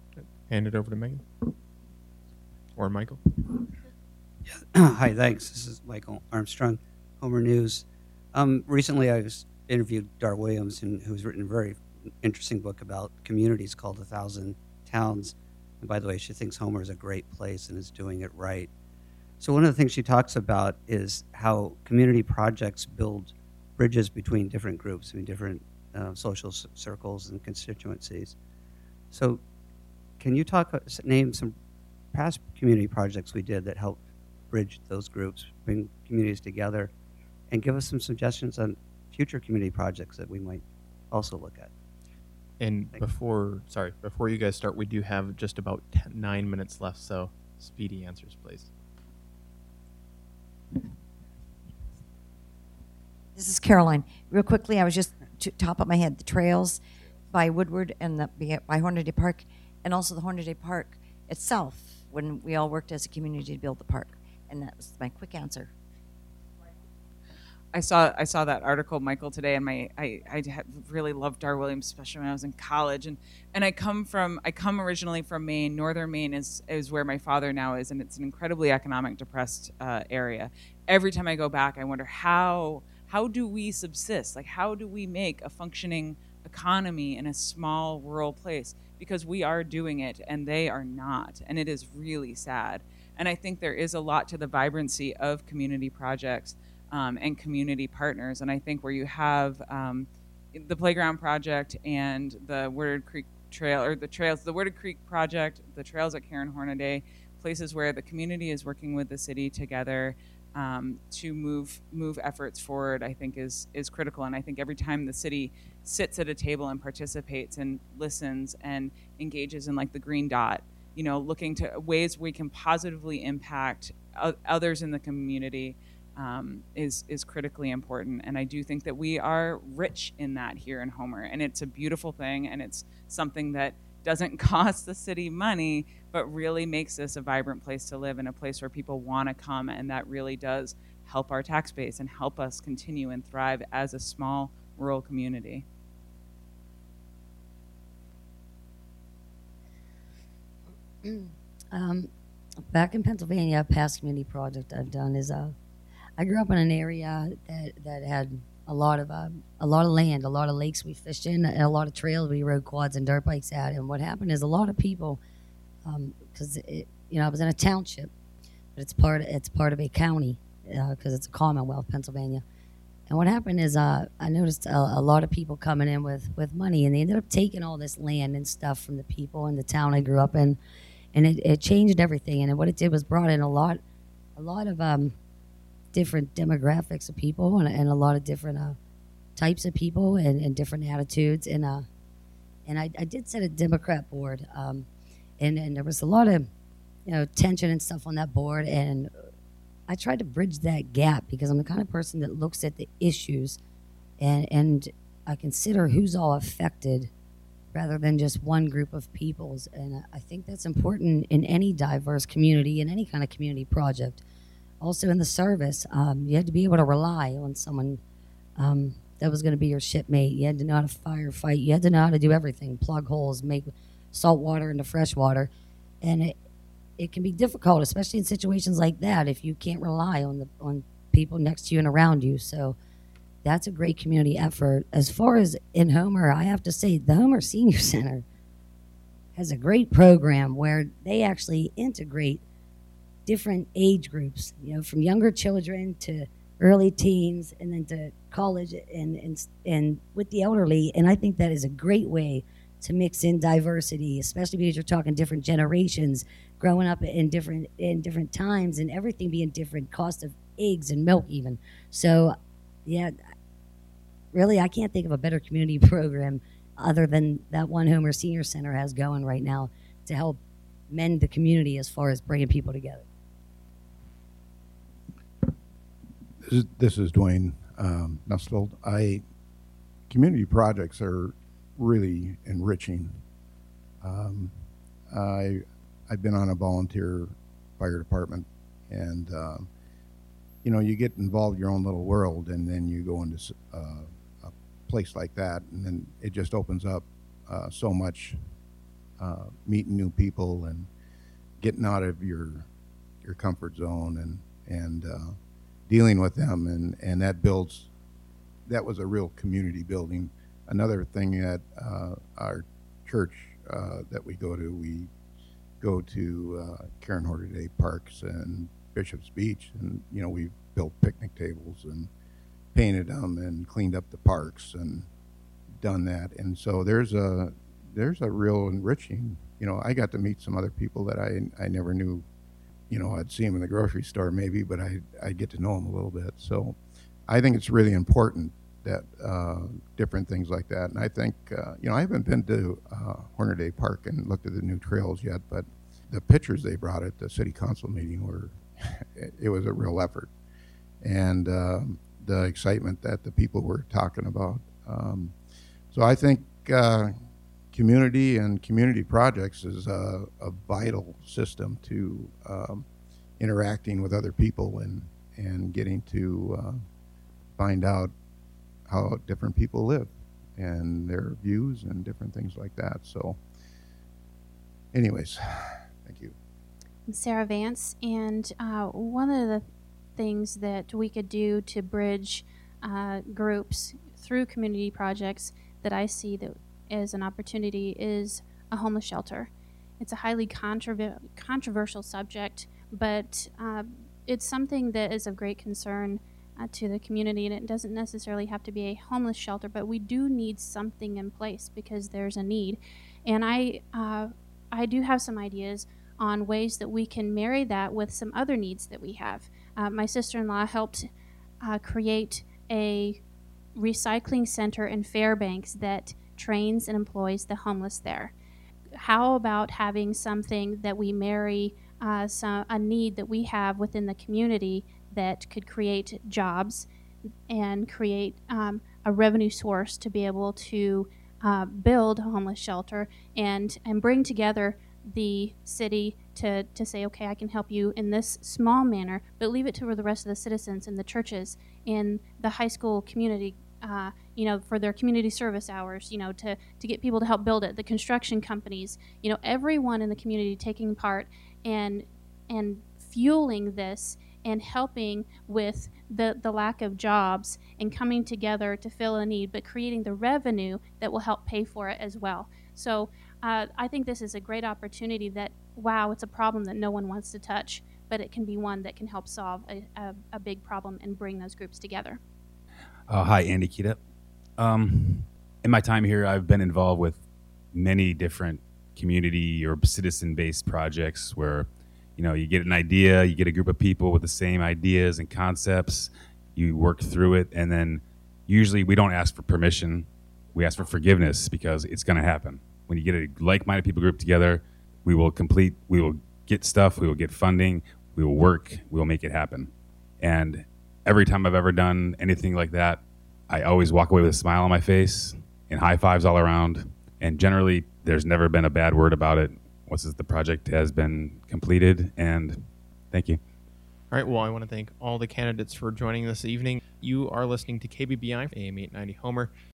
Hand it over to Megan or Michael. Hi, thanks. This is Michael Armstrong, Homer News. Recently, I was interviewed Dar Williams, who's written a very interesting book about communities called A Thousand Towns. And by the way, she thinks Homer is a great place and is doing it right. So one of the things she talks about is how community projects build bridges between different groups, different social circles and constituencies. So can you name some past community projects we did that helped bridge those groups, bring communities together, and give us some suggestions on future community projects that we might also look at? And Thank you. before you guys start, we do have just about 9 minutes left, so speedy answers, please. This is Caroline. Real quickly, I was just to top of my head, the trails by Woodward and by Hornaday Park, and also the Hornaday Park itself, when we all worked as a community to build the park. And that was my quick answer. I saw that article, Michael, today, and really loved Dar Williams, especially when I was in college. And I come originally from Maine. Northern Maine is where my father now is, and it's an incredibly economic depressed area. Every time I go back, I wonder how do we subsist? Like, how do we make a functioning economy in a small rural place? Because we are doing it, and they are not, and it is really sad. And I think there is a lot to the vibrancy of community projects. And community partners. And I think where you have the Playground Project and the Woodard Creek Trail, or the trails, the Woodard Creek Project, the trails at Karen Hornaday, places where the community is working with the city together to move efforts forward, I think is critical. And I think every time the city sits at a table and participates and listens and engages in like the green dot, looking to ways we can positively impact others in the community, is critically important. And I do think that we are rich in that here in Homer, and it's a beautiful thing, and it's something that doesn't cost the city money, but really makes this a vibrant place to live and a place where people want to come, and that really does help our tax base and help us continue and thrive as a small rural community. Back in Pennsylvania, a past community project I've done is I grew up in an area that had a lot of land, a lot of lakes we fished in, and a lot of trails we rode quads and dirt bikes at. And what happened is a lot of people, because I was in a township, but it's part of a county because it's a Commonwealth, Pennsylvania. And what happened is I noticed a lot of people coming in with money, and they ended up taking all this land and stuff from the people in the town I grew up in, and it changed everything. And what it did was brought in a lot of different demographics of people and a lot of different types of people and different attitudes. And I did set a Democrat board, and there was a lot of tension and stuff on that board. And I tried to bridge that gap because I'm the kind of person that looks at the issues and I consider who's all affected rather than just one group of peoples. And I think that's important in any diverse community, in any kind of community project. Also in the service, you had to be able to rely on someone that was going to be your shipmate. You had to know how to firefight. You had to know how to do everything, plug holes, make salt water into fresh water. And it can be difficult, especially in situations like that, if you can't rely on people next to you and around you. So that's a great community effort. As far as in Homer, I have to say the Homer Senior Center has a great program where they actually integrate different age groups, from younger children to early teens and then to college and with the elderly. And I think that is a great way to mix in diversity, especially because you're talking different generations growing up in different times and everything being different, cost of eggs and milk even. So yeah, really I can't think of a better community program other than that one Homer Senior Center has going right now to help mend the community as far as bringing people together. This is Dwayne Nustfeld. Community projects are really enriching. I've been on a volunteer fire department, and you get involved in your own little world, and then you go into a place like that, and then it just opens up so much meeting new people and getting out of your comfort zone and dealing with them, and that builds. That was a real community building. Another thing at our church that we go to Karen Hornaday Parks and Bishop's Beach, and we built picnic tables and painted them and cleaned up the parks and done that. And so there's a real enriching. I got to meet some other people that I never knew. I'd see them in the grocery store maybe, but I get to know them a little bit. So I think it's really important that different things like that. And I think, I haven't been to Hornaday Park and looked at the new trails yet, but the pictures they brought at the city council meeting it was a real effort. And the excitement that the people were talking about. So I think community and community projects is a vital system to interacting with other people and getting to find out how different people live and their views and different things like that. So anyways, thank you. I'm Sarah Vance, and one of the things that we could do to bridge groups through community projects that I see that as an opportunity is a homeless shelter. It's a highly controversial subject, but it's something that is of great concern to the community, and it doesn't necessarily have to be a homeless shelter, but we do need something in place because there's a need. And I do have some ideas on ways that we can marry that with some other needs that we have. My sister-in-law helped create a recycling center in Fairbanks that trains and employs the homeless there. How about having something that we marry a need that we have within the community that could create jobs and create a revenue source to be able to build a homeless shelter and bring together the city to say, okay, I can help you in this small manner, but leave it to the rest of the citizens in the churches, in the high school community, for their community service hours, to get people to help build it, the construction companies, everyone in the community taking part and fueling this and helping with the lack of jobs and coming together to fill a need, but creating the revenue that will help pay for it as well. So I think this is a great opportunity that, wow, it's a problem that no one wants to touch, but it can be one that can help solve a big problem and bring those groups together. Hi, Andy Kita. In my time here, I've been involved with many different community or citizen-based projects where, you get an idea, you get a group of people with the same ideas and concepts, you work through it, and then usually we don't ask for permission, we ask for forgiveness because it's going to happen. When you get a like-minded people group together, we will get stuff, we will get funding, we will work, we will make it happen. And every time I've ever done anything like that, I always walk away with a smile on my face and high fives all around. And generally, there's never been a bad word about it once the project has been completed. And thank you. All right, well, I want to thank all the candidates for joining this evening. You are listening to KBBI AM 890 Homer.